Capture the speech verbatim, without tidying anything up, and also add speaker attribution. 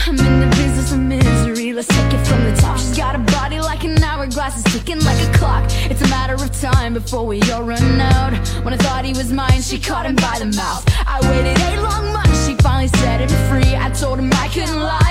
Speaker 1: I'm in the business of misery, let's take it from the top. She's got a body like an hourglass, it's ticking like a clock. It's a matter of time before we all run out. When I thought he was mine, she caught him by the mouth. I waited eight long months, she finally set him free. I told him I couldn't lie,